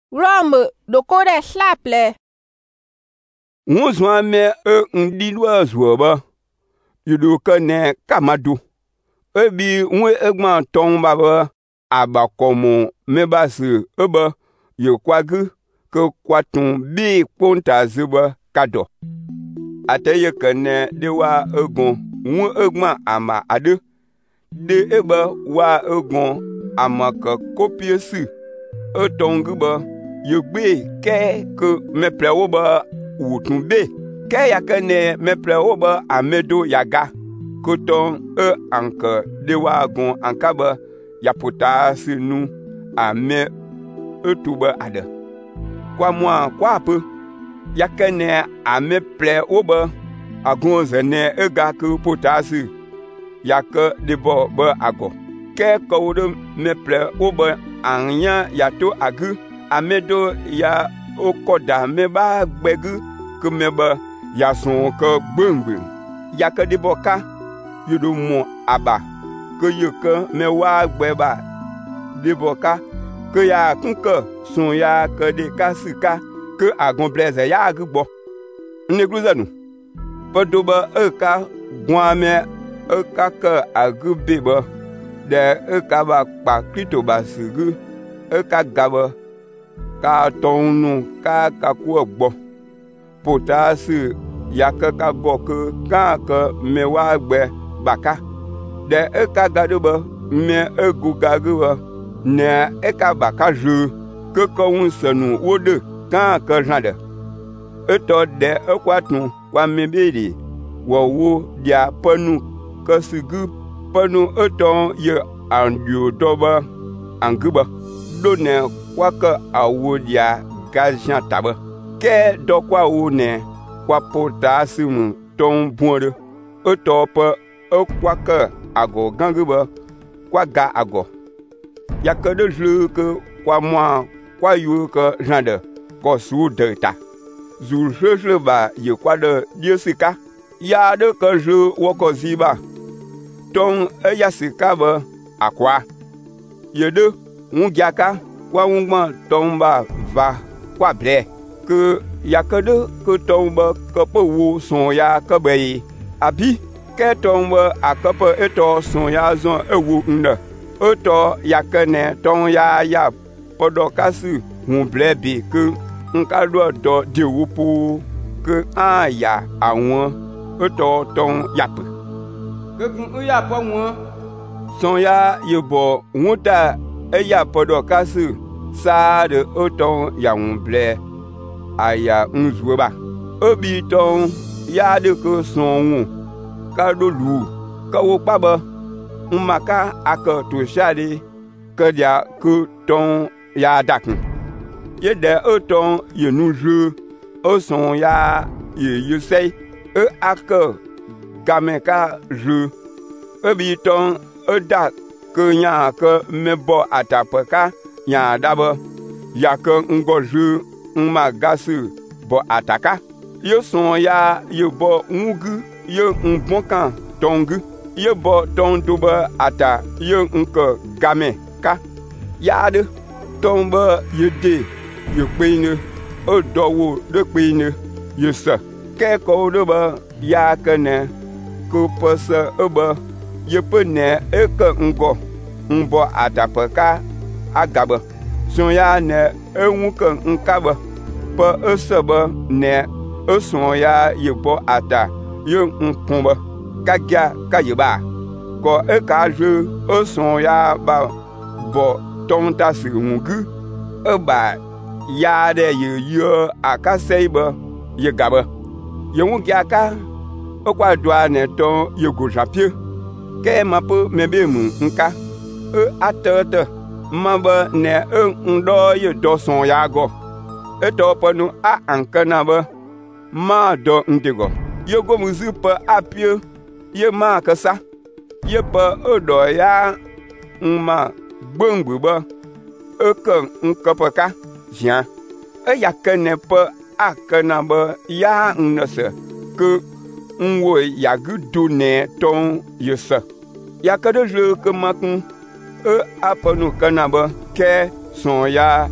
Rome de kode slaple. Nguzwa me ndilwa zuoba. Yudu kane kamadu. Ebi nwe egman tong baba abakomo mebasi eba yekwagu ke kwatun bi ponta zuba kado. Ateye kane dewa egon nwe egman ama ade. De eba wa egon ama ke kopiesi. Etonguba yegbe ke me prewoba wutumbe. Ke yakane me prewoba amedo yaga. Koton anke dewa gon ankaba yaputa sinu ame etuba ade. Kwa mwa kwa peu yakane ame ple oba agon zene ega ke potasi yake debo ba ago. Ke kawde me ple oba anya yato agu amedo ya okoda me ba gbegu ke meba yason ke gbengbe yake debo ka yudu mo aba ke yeke me wa gbeba deboka ke ya kunke son ya ke de kasika ke agon blaze ya agbo negluzanu podoba eka gwame eka ke agubeba de eka ba pa krito basigu eka gaba ka tonu ka ku ogbo potasi yake ka go ke me wa gbe baka de eka gadoba me egugaguba ne eka baka ju ke ko unsenu wode kan ke jande eto de ekwatun kwa mebiri wo dia panu ke sigu panu eton ye andio doba anguba done kwa ke awo dia gajan taba ke do kwa wo ne kwa potasimu ton bonde eto pe kwake ago ganguba kwa ga ago yake de jle ke kwa mwa kwa yu ke jande ko su de ta zu jle ba ye kwa de diesika ya de ke jle woko ziba ton yasika ba akwa ye de ungiaka kwa ungma tomba va kwa bre ke yake de ke tomba ke po wo son ya ke be abi ke tombe akepe eto son ya zon ewu nne eto yakene ton ya podokasi hunblebi ke nkado do dewupu ke aya àwọn eto ton yape ke kun ya po won son ya yebo wuta eya podokasi sa de eto ya hunble aya nzuba obi ton ya de ke son kado lu kawo paba umaka aka to shade kadia ku ton ya dakun ye de oton ye nuju o son ya ye sei aka gameka ju ebi ton oda ke nya ke mebo atapaka nya daba ya ke ngoju umagasu bo ataka yo son ya ye bo ngugu ye bonkan tongu ye bo ton duba ata ye nke game ka yade tomba ye de ye peine o dowo de peine ye sa ke ko de ba ya kene ko pasa oba ye pene e ke ngo mbo ata paka agaba son ya ne enwu ke nkaba pa esaba ne eson ya ye bo ata ye nkumba kagya kayiba ko eka je oson ya ba bo tonta si ngu eba ya de ye akaseiba ye gaba ye ngi aka okwa doa ne ton ye gojapie ke mapo mebe mu nka atata maba ne ndo ye do son ya go eto ponu a ankana ba ma do ndigo ye go muzipa apio ye ma kasa ye pa odo ya ma gbongbu ba eke nkapaka jan ya kene pa akana ba ya nnase ke nwo ya gudu ne ton yesa ya kade je ke makun apanu kana ba ke son ya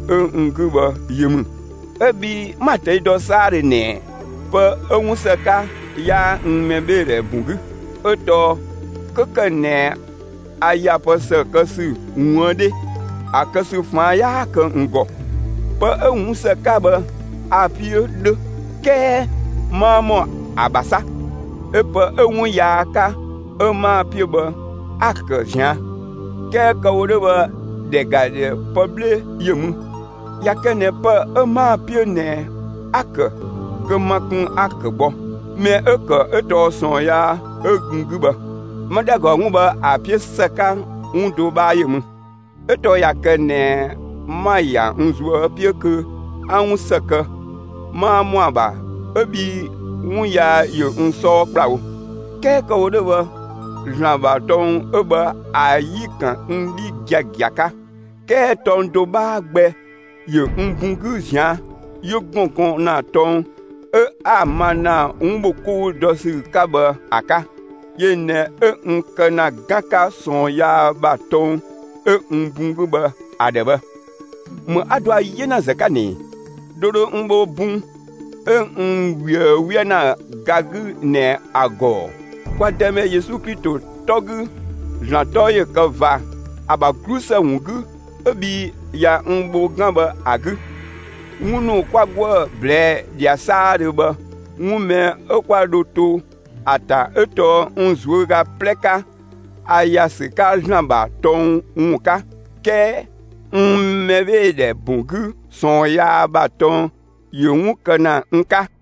ngu ba yemu ebi mate do sare ne pe ewuseka ya mmebere bungu eto kokene aya pose kasu nwode akasu fa ya kan ngo pe ewuseka ba apio de ke mamo abasa epe ewu ya ka ema pio ba akja ke kawde ba de gade poble yemu yakene pe ema pio ne ak ke makun akbo me eke eto son ya egunguba madago nguba apie seka undo ba yemu eto yakene maya nzu apie ke anwu seka ma moaba ebi wuya yo nso prawo ke kawde ba jamba ton eba ayikan ndi giagiaka ke ton do ba gbe yo mbungu jan yo gonkon na ton amana umboku dosi kaba aka yene nkana gaka son ya baton mbungu ba adeba mo adwa yena zakani dodo mbo bun wiya na gagu ne ago kwa deme Yesu Kristo togu jantoye kava abagrusa wungu ebi ya mbo gamba agu ngunu kwa gwa ble dia sare ba ngume ekwa doto ata eto nzuga pleka aya sika jamba ton nka ke mmebe de bungu son ya baton yungu kana nka